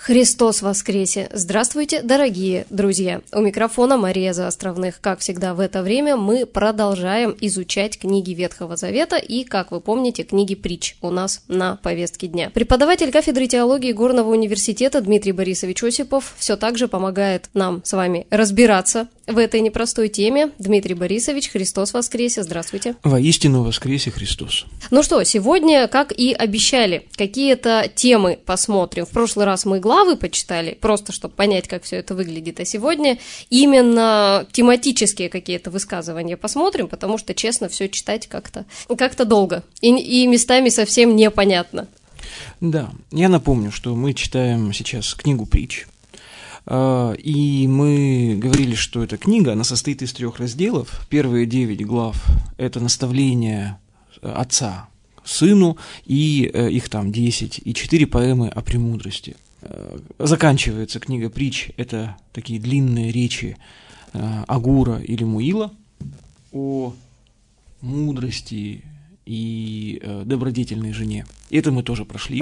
Христос воскресе! Здравствуйте, дорогие друзья! У микрофона Мария Заостровных. Как всегда в это время мы продолжаем изучать книги Ветхого Завета и, как вы помните, книги притч у нас на повестке дня. Преподаватель кафедры теологии Горного университета Дмитрий Борисович Осипов все так же помогает нам с вами разбираться в этой непростой теме. Дмитрий Борисович, Христос воскресе! Здравствуйте! Воистину воскресе Христос! Ну что, сегодня, как и обещали, какие-то темы посмотрим. В прошлый раз мы главы почитали, просто чтобы понять, как все это выглядит. А сегодня именно тематические какие-то высказывания посмотрим, потому что, честно, все читать как-то долго и местами совсем непонятно. Да, я напомню, что мы читаем сейчас книгу притч, и мы говорили, что эта книга, она состоит из 3 разделов. Первые 9 глав – это наставления отца сыну, и их там 10, и 4 поэмы о премудрости. Заканчивается книга притч, это такие длинные речи Агура или Муила о мудрости и добродетельной жене. Это мы тоже прошли.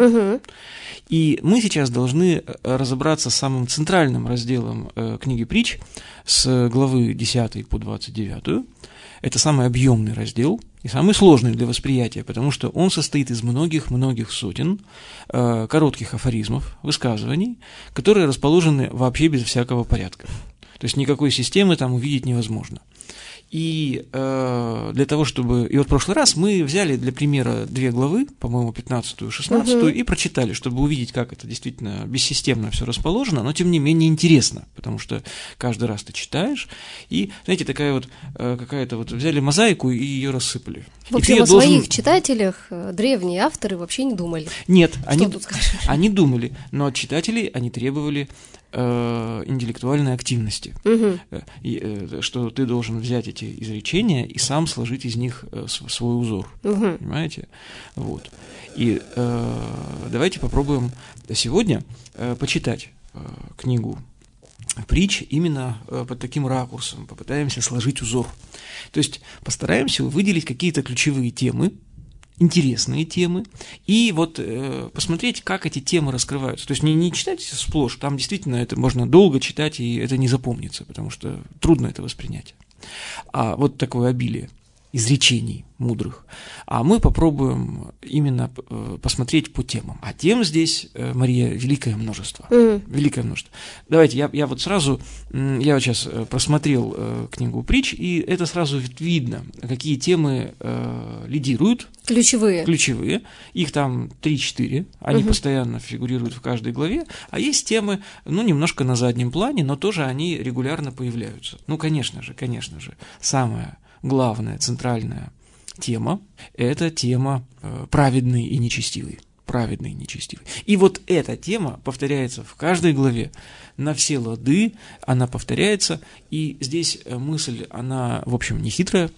И мы сейчас должны разобраться с самым центральным разделом книги притч, с главы 10 по 29. Это самый объемный раздел и самый сложный для восприятия, потому что он состоит из многих-многих сотен коротких афоризмов, высказываний, которые расположены вообще без всякого порядка. То есть никакой системы там увидеть невозможно. И для того, чтобы... И вот в прошлый раз мы взяли для примера 2 главы, по-моему, 15-ю и 16-ю, и прочитали, чтобы увидеть, как это действительно бессистемно все расположено, но тем не менее интересно, потому что каждый раз ты читаешь, и, знаете, такая вот какая-то вот... Взяли мозаику и ее рассыпали. В общем, о своих читателях древние авторы вообще не думали. Нет, что они думали, но от читателей они требовали интеллектуальной активности, что ты должен взять эти изречения и сам сложить из них свой узор, понимаете? Вот. И давайте попробуем сегодня почитать книгу притч именно под таким ракурсом, попытаемся сложить узор. То есть постараемся выделить какие-то ключевые темы, интересные темы, и вот посмотреть, как эти темы раскрываются. То есть не читать сплошь, там действительно это можно долго читать, и это не запомнится, потому что трудно это воспринять. А вот такое обилие изречений мудрых. А мы попробуем именно посмотреть по темам. А тем здесь, Мария, великое множество. Великое множество. Давайте, я вот сразу, я вот сейчас просмотрел книгу притч, и это сразу видно, какие темы лидируют. Ключевые. Их там 3-4, они постоянно фигурируют в каждой главе, а есть темы, немножко на заднем плане, но тоже они регулярно появляются. Конечно же, самая главная, центральная тема – это тема праведный и нечестивый. Праведный и нечестивый. И вот эта тема повторяется в каждой главе на все лады, она повторяется, и здесь мысль, она, в общем, не хитрая,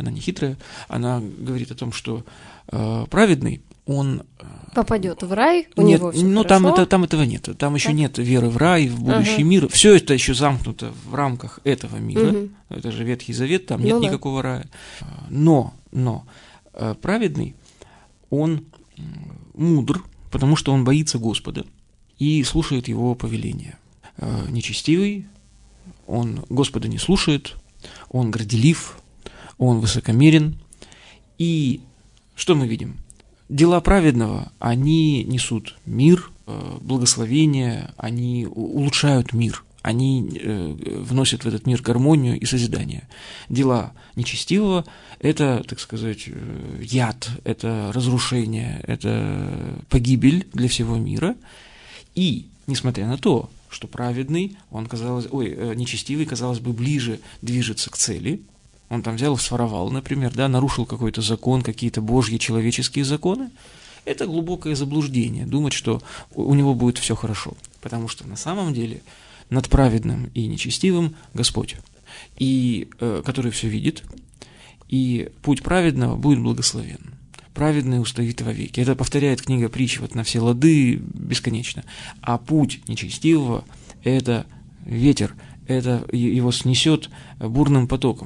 она говорит о том, что праведный, он попадет в рай, у нет, него все хорошо. Там этого нет, там еще нет веры в рай, в будущий мир, все это еще замкнуто в рамках этого мира, это же Ветхий Завет, там нет никакого рая, но праведный, он мудр, потому что он боится Господа и слушает Его повеления. Нечестивый, он Господа не слушает, он горделив, он высокомерен, и что мы видим? Дела праведного, они несут мир, благословение, они улучшают мир, они вносят в этот мир гармонию и созидание. Дела нечестивого – это, так сказать, яд, это разрушение, это погибель для всего мира. И, несмотря на то, что праведный, нечестивый, казалось бы, ближе движется к цели, он там взял и своровал, например, нарушил какой-то закон, какие-то божьи человеческие законы, это глубокое заблуждение, думать, что у него будет все хорошо, потому что на самом деле над праведным и нечестивым Господь, и который все видит, и путь праведного будет благословен. Праведный устоит вовеки. Это повторяет книга притч на все лады бесконечно. А путь нечестивого – это ветер, это его снесет бурным потоком.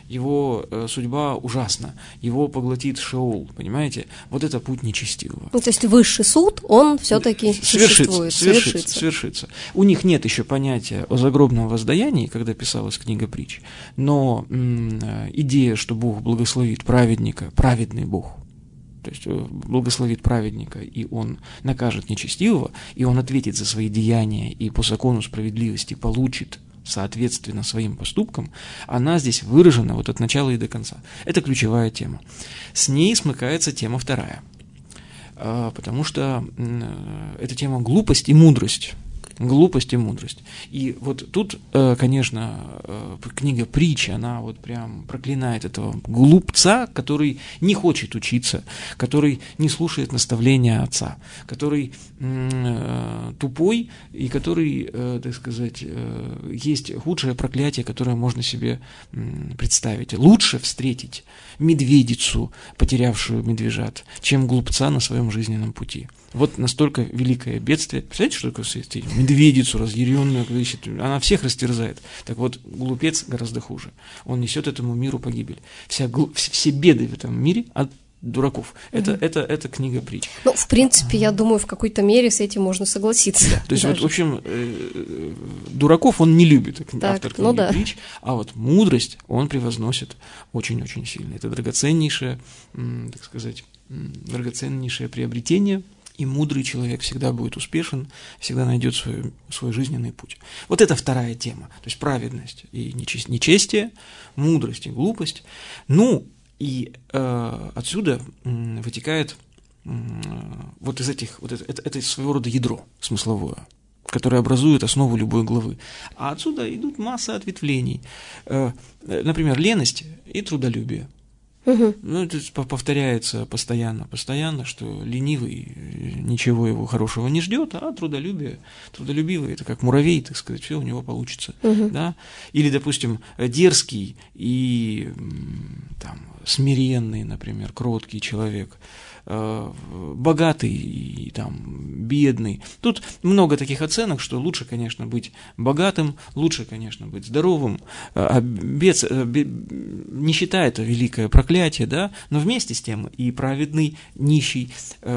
его судьба ужасна, его поглотит Шеол, понимаете? Вот это путь нечестивого. Ну, то есть высший суд, он все-таки свершится. У них нет еще понятия о загробном воздаянии, когда писалась книга притч, но идея, что Бог благословит праведника, праведный Бог, то есть благословит праведника, и он накажет нечестивого, и он ответит за свои деяния, и по закону справедливости получит соответственно своим поступкам, она здесь выражена вот от начала и до конца. Это ключевая тема. С ней смыкается тема вторая, потому что это тема глупость и мудрость. Глупость и мудрость. И вот тут, конечно, книга притч, она вот прям проклинает этого глупца, который не хочет учиться, который не слушает наставления отца, который тупой и который, так сказать, есть худшее проклятие, которое можно себе представить. Лучше встретить медведицу, потерявшую медвежат, чем глупца на своем жизненном пути. Вот настолько великое бедствие. Представляете, что такое встретить? Медведицу разъяренную, она всех растерзает. Так вот, глупец гораздо хуже. Он несет этому миру погибель. Все беды в этом мире от дураков. Это книга притч. Ну, в принципе, я думаю, в какой-то мере с этим можно согласиться. Да, то есть, вот, в общем, дураков он не любит, автор книги притч, а вот мудрость он превозносит очень-очень сильно. Это драгоценнейшее, так сказать, драгоценнейшее приобретение. И мудрый человек всегда будет успешен, всегда найдет свой жизненный путь. Вот это вторая тема. То есть праведность и нечестие, мудрость и глупость. Ну, и отсюда вытекает вот из этих, это своего рода ядро смысловое, которое образует основу любой главы. А отсюда идут масса ответвлений. Например, леность и трудолюбие. Ну, это повторяется постоянно, что ленивый ничего его хорошего не ждет, а трудолюбивый, это как муравей, так сказать, все у него получится. Да? Или, допустим, дерзкий и там, смиренный, например, кроткий человек, богатый и там, бедный. Тут много таких оценок, что лучше, конечно, быть богатым, лучше, конечно, быть здоровым. Нищета – это великое проклятие, да? Но вместе с тем и праведный, нищий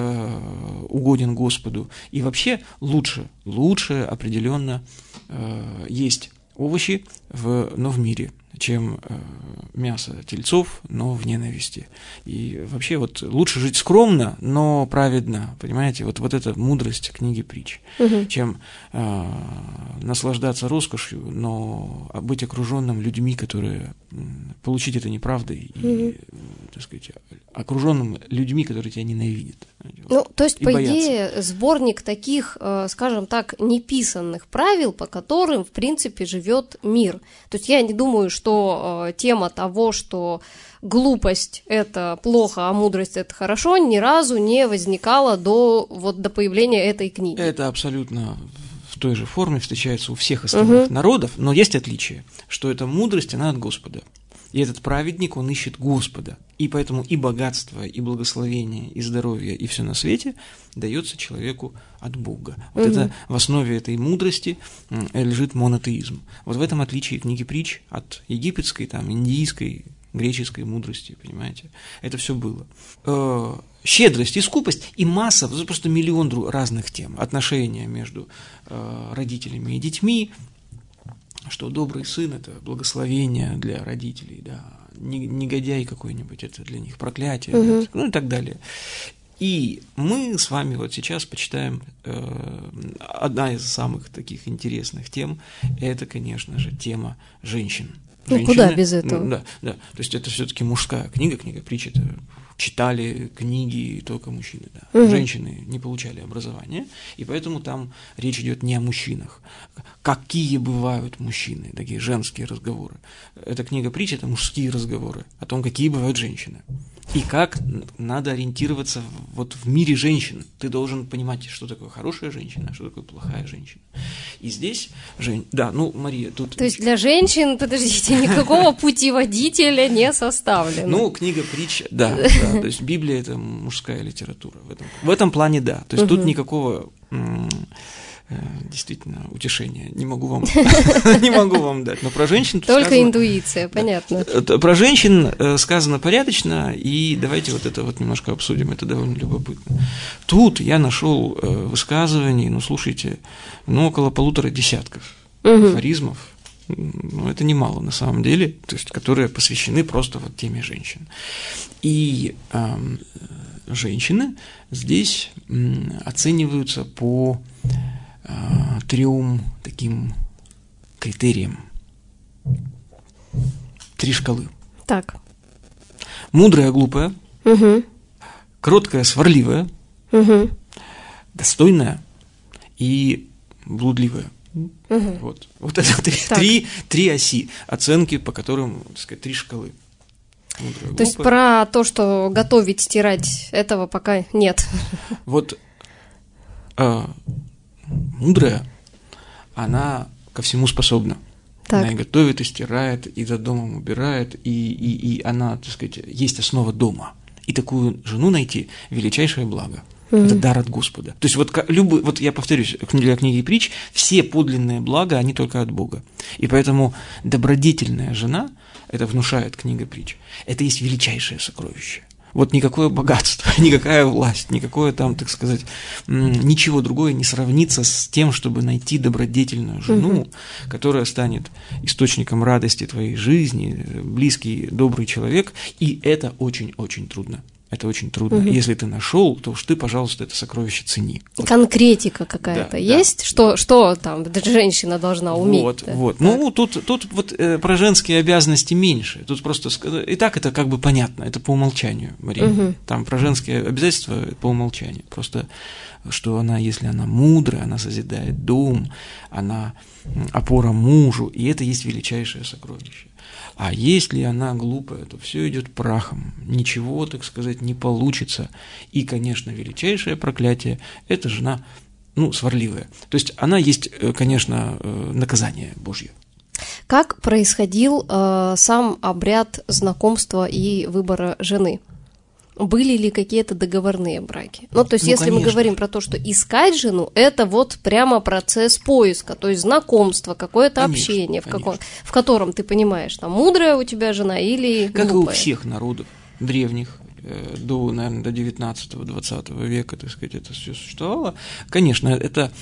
угоден Господу. И вообще лучше определенно есть овощи, но в мире, чем мясо тельцов, но в ненависти. И вообще вот лучше жить скромно, но праведно, понимаете, вот эта мудрость книги притч, чем наслаждаться роскошью, но быть окруженным людьми, которые получить это неправдой, и, так сказать, окруженным людьми, которые тебя ненавидят. Ну, то есть, по идее, сборник таких, скажем так, неписанных правил, по которым, в принципе, живет мир. То есть я не думаю, что тема того, что глупость – это плохо, а мудрость – это хорошо, ни разу не возникала до появления этой книги. Это абсолютно в той же форме встречается у всех остальных народов, но есть отличие, что эта мудрость, она от Господа. И этот праведник, он ищет Господа. И поэтому и богатство, и благословение, и здоровье, и все на свете дается человеку от Бога. Вот это в основе этой мудрости лежит монотеизм. Вот в этом отличие книги притч от египетской, там, индийской, греческой мудрости, понимаете? Это все было. Щедрость и скупость, и масса, просто миллион разных тем. Отношения между родителями и детьми, что добрый сын – это благословение для родителей, да, негодяй какой-нибудь – это для них проклятие, ну и так далее. И мы с вами вот сейчас почитаем одна из самых таких интересных тем – это, конечно же, тема женщин. Ну, куда без этого? Да. То есть это все-таки мужская книга притч, это читали книги только мужчины, да. Женщины не получали образования, и поэтому там речь идет не о мужчинах. Какие бывают мужчины, такие женские разговоры. Эта книга притч – это мужские разговоры о том, какие бывают женщины. И как надо ориентироваться вот в мире женщин. Ты должен понимать, что такое хорошая женщина, а что такое плохая женщина. И здесь, Мария, тут… То есть для женщин, подождите, никакого путеводителя не составлено. Ну, книга притч, да, то есть Библия – это мужская литература. В этом плане, да. То есть тут никакого… действительно утешение. Не могу вам дать. Но про женщин только интуиция, понятно. Про женщин сказано порядочно, и давайте вот это вот немножко обсудим, это довольно любопытно. Тут я нашел высказываний, слушайте, около 1,5 десятков афоризмов. Это немало на самом деле, то есть, которые посвящены просто вот теме женщин. И женщины здесь оцениваются по 3 таким критериям. 3 шкалы. Так. Мудрая, глупая, кроткая, сварливая, достойная и блудливая. Вот это 3 оси оценки, по которым, так сказать, 3 шкалы. Мудрая, то есть про то, что готовить, стирать, этого пока нет. Вот мудрая, она ко всему способна. Так. Она и готовит, и стирает, и за домом убирает, и она, так сказать, есть основа дома. И такую жену найти – величайшее благо. Это дар от Господа. То есть вот я повторюсь, для книги притч, все подлинные блага, они только от Бога. И поэтому добродетельная жена, это внушает книга притч, это есть величайшее сокровище. Вот никакое богатство, никакая власть, никакое там, так сказать, ничего другое не сравнится с тем, чтобы найти добродетельную жену, которая станет источником радости твоей жизни, близкий, добрый человек, и это очень-очень трудно. Это очень трудно. Если ты нашел, то уж ты, пожалуйста, это сокровище цени. Конкретика какая-то есть? Да. Что там женщина должна уметь? Вот. Тут вот про женские обязанности меньше. Тут просто и так это как бы понятно. Это по умолчанию, Мария. Там про женские обязательства по умолчанию. Просто что она, если она мудрая, она созидает дом, она опора мужу, и это есть величайшее сокровище. А если она глупая, то все идет прахом, ничего, так сказать, не получится. И, конечно, величайшее проклятие – это жена, сварливая. То есть она есть, конечно, наказание Божье. Как происходил сам обряд знакомства и выбора жены? Были ли какие-то договорные браки? То есть, если конечно. Мы говорим про то, что искать жену, это вот прямо процесс поиска, то есть знакомство, какое-то конечно, общение, в котором ты понимаешь, там, мудрая у тебя жена или глупая. Как и у всех народов древних, наверное, до 19-20 века, так сказать, это все существовало. Конечно, это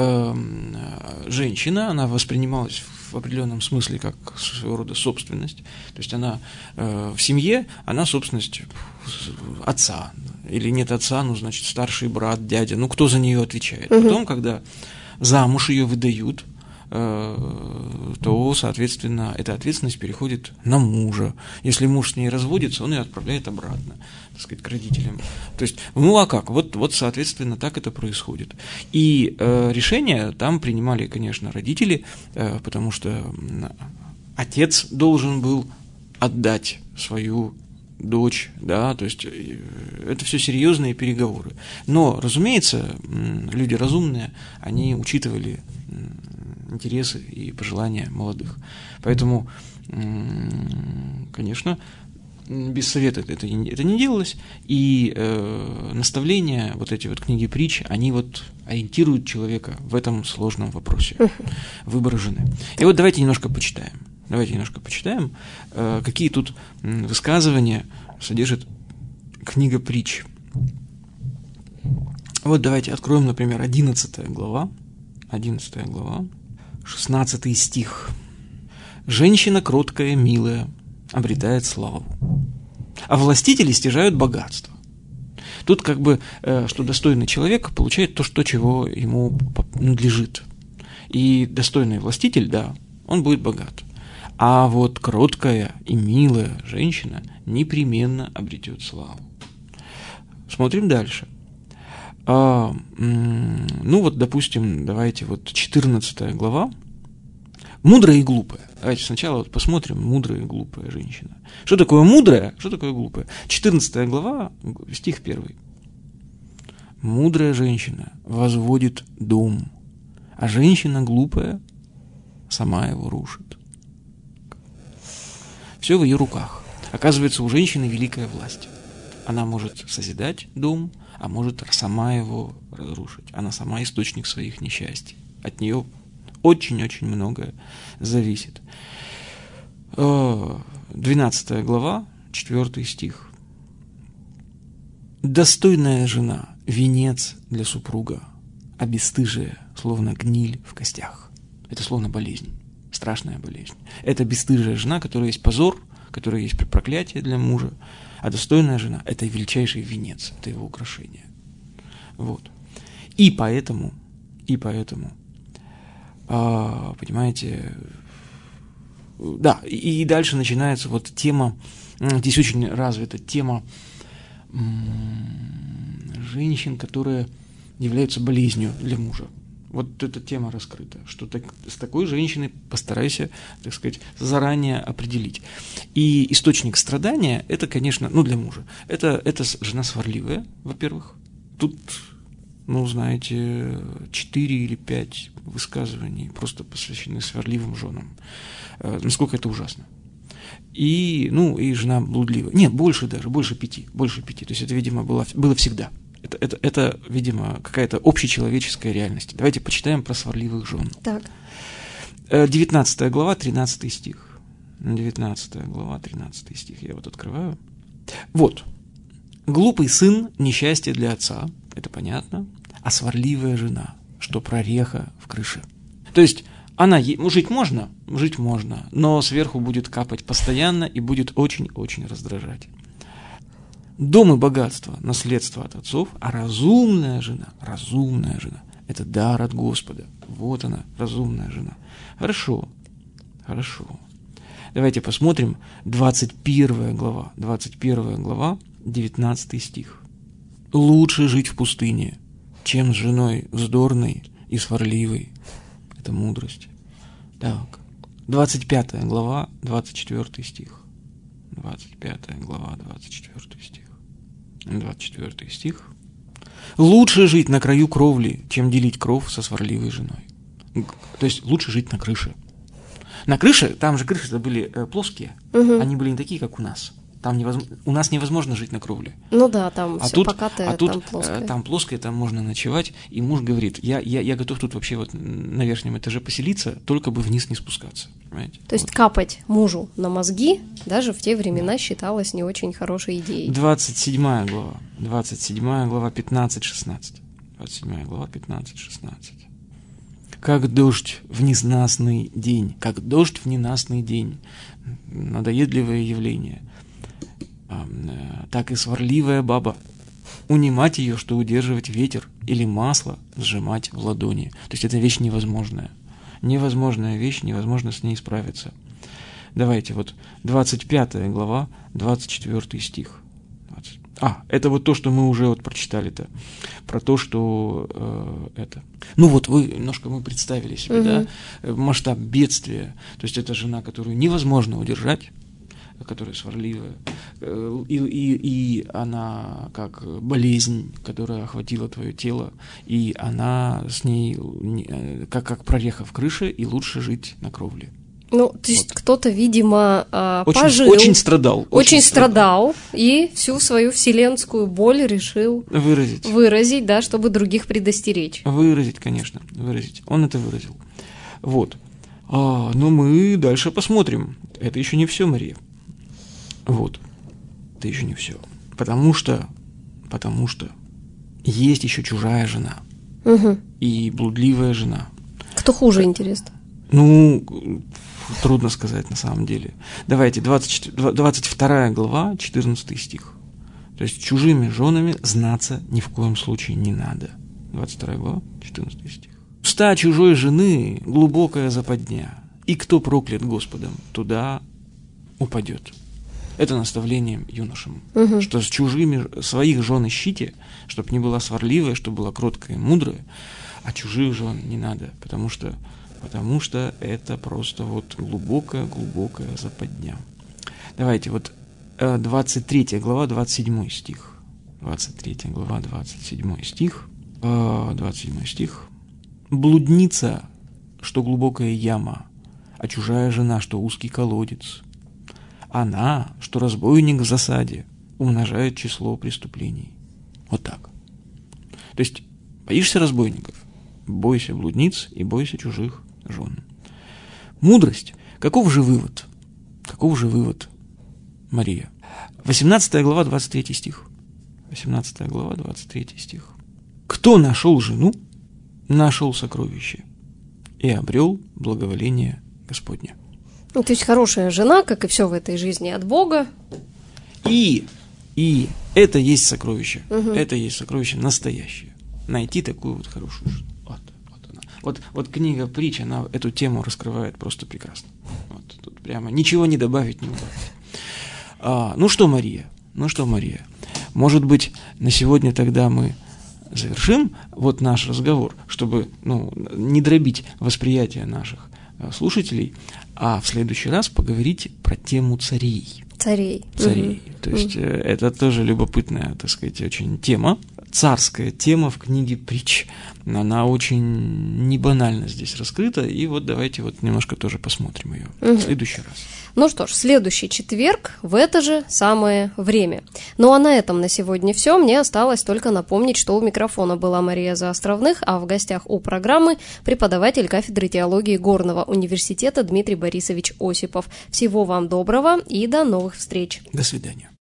женщина, она воспринималась в определенном смысле как своего рода собственность. То есть она в семье, она собственность отца. Или нет отца, значит, старший брат, дядя. Кто за нее отвечает? Потом, когда замуж ее выдают, то, соответственно, эта ответственность переходит на мужа. Если муж с ней разводится, он ее отправляет обратно, так сказать, к родителям. То есть, а как? Вот, соответственно, так это происходит. И решения там принимали, конечно, родители, потому что отец должен был отдать свою дочь, да, то есть это все серьезные переговоры. Но, разумеется, люди разумные, они учитывали интересы и пожелания молодых. Поэтому, конечно, без совета это не делалось, и наставления, вот эти вот книги притч, они вот ориентируют человека в этом сложном вопросе выбора жены. И вот давайте немножко почитаем. Какие тут высказывания содержит книга притч. Вот давайте откроем, например, 11 глава, 16 стих. «Женщина кроткая, милая, обретает славу, а властители стяжают богатство». Тут как бы, что достойный человек получает то, чего ему надлежит. И достойный властитель, да, он будет богат. А вот кроткая и милая женщина непременно обретет славу. Смотрим дальше. Допустим, давайте 14 глава. Мудрая и глупая. Давайте сначала посмотрим, мудрая и глупая женщина. Что такое мудрая, что такое глупая? 14 глава, стих 1. Мудрая женщина возводит дом, а женщина глупая сама его рушит. Все в ее руках. Оказывается, у женщины великая власть. Она может созидать дом, а может сама его разрушить. Она сама источник своих несчастий. От нее очень-очень многое зависит. 12 глава, 4 стих. «Достойная жена – венец для супруга, а бесстыжие, словно гниль в костях». Это словно болезнь, страшная болезнь. Это бесстыжая жена, которая есть позор, которая есть проклятие для мужа, а достойная жена – это величайший венец, это его украшение. Вот. И поэтому, понимаете, да, и дальше начинается вот тема, здесь очень развита тема женщин, которые являются болезнью для мужа. Вот эта тема раскрыта, что с такой женщиной постарайся, так сказать, заранее определить. И источник страдания, это, конечно, для мужа, это жена сварливая, во-первых. Тут, знаете, 4 или 5 высказываний просто посвящены сварливым женам. Насколько это ужасно. И жена блудливая. Нет, больше 5. То есть это, видимо, было всегда. Это, видимо, какая-то общечеловеческая реальность. Давайте почитаем про сварливых жен. Так. 19 глава, 13 стих. 19 глава, 13 стих. Я вот открываю. Вот. «Глупый сын – несчастье для отца». Это понятно. А сварливая жена, что прореха в крыше. То есть жить можно, но сверху будет капать постоянно и будет очень-очень раздражать. Дом и богатство – наследство от отцов, а разумная жена – это дар от Господа. Вот она, разумная жена. Хорошо. Давайте посмотрим 21 глава, 19 стих. «Лучше жить в пустыне, чем с женой вздорной и сварливой». Это мудрость. Так, 25 глава, 24 стих. 25 глава, 24 стих. 24 стих. «Лучше жить на краю кровли, чем делить кров со сварливой женой». То есть лучше жить на крыше. На крыше, там же крыши были плоские, они были не такие, как у нас. У нас невозможно жить на кровле. Ну да, там все покатое, там плоское. Там плоское, там можно ночевать. И муж говорит, я готов тут вообще вот на верхнем этаже поселиться, только бы вниз не спускаться. Понимаете? То есть капать мужу на мозги даже в те времена считалось не очень хорошей идеей. 27 глава, 15-16. 27 глава, 15-16. «Как дождь в ненастный день, надоедливое явление, так и сварливая баба. Унимать ее, что удерживать ветер, или масло сжимать в ладони». То есть это вещь невозможная. Невозможная вещь, невозможно с ней справиться. Давайте, вот 25 глава, 24 стих. Это вот то, что мы уже вот прочитали-то. Про то, что мы представили себе, да, масштаб бедствия. То есть это жена, которую невозможно удержать, которая сварливая, и она как болезнь, которая охватила твое тело, и она с ней как прореха в крыше, и лучше жить на кровле. То есть кто-то, видимо, пожил. Очень страдал. И всю свою вселенскую боль решил выразить, да, чтобы других предостеречь. Выразить. Он это выразил. Вот. Но мы дальше посмотрим. Это еще не все, Мария. Вот. Это еще не все. Потому что есть еще чужая жена. И блудливая жена. Кто хуже, интересно? Трудно сказать на самом деле. Давайте, 22 глава, 14 стих. То есть чужими женами знаться ни в коем случае не надо. 22 глава, 14 стих. «Уста чужой жены – глубокая западня, и кто проклят Господом, туда упадет». Это наставление юношам, что с чужими своих жен ищите, чтобы не была сварливая, чтобы была кроткая и мудрая, а чужих жен не надо, потому что это просто вот глубокая западня. Давайте, 23 глава, 27 стих. 23 глава, 27 стих. 27 стих. «Блудница, что глубокая яма, а чужая жена, что узкий колодец. Она, что разбойник в засаде, умножает число преступлений». Вот так. То есть боишься разбойников, бойся блудниц и бойся чужих жен. Мудрость. Каков же вывод? Каков же вывод, Мария? 18 глава, 23 стих. 18 глава, 23 стих. «Кто нашел жену, нашел сокровище и обрел благоволение Господне». Ну, то есть хорошая жена, как и все в этой жизни, от Бога. И это есть сокровище. Это есть сокровище настоящее. Найти такую вот хорошую жену. Вот она. Вот книга «Притч», она эту тему раскрывает просто прекрасно. Вот, тут прямо ничего не добавить, не убавить. Ну что, Мария? Может быть, на сегодня тогда мы завершим вот наш разговор, чтобы не дробить восприятие наших слушателей, а в следующий раз поговорить про тему царей. Царей. То есть это тоже любопытная, так сказать, очень тема. Царская тема в книге «Притч». Она очень небанально здесь раскрыта, и вот давайте вот немножко тоже посмотрим ее в следующий раз. Ну что ж, следующий четверг в это же самое время. Ну а на этом на сегодня все. Мне осталось только напомнить, что у микрофона была Мария Заостровных, а в гостях у программы преподаватель кафедры теологии Горного университета Дмитрий Борисович Осипов. Всего вам доброго и до новых встреч. До свидания.